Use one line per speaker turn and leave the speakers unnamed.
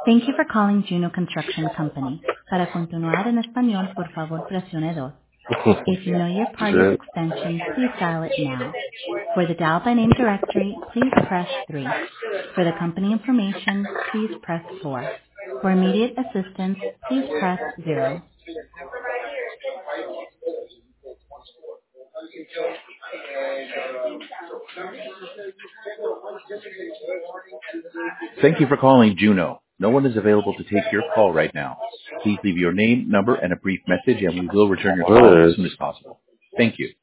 Thank you for calling Juno Construction Company. Para continuar en español, por favor, presione 2. If you know your party's
Shit.
extension, please dial it now. For the dial by name directory, please press 3. For the company information, please press 4. For immediate assistance, please press 0. Thank you for calling Juno. No one is available to take your call right now. Please leave your name, number, and a brief message, and we will return your call as soon as possible. Thank you.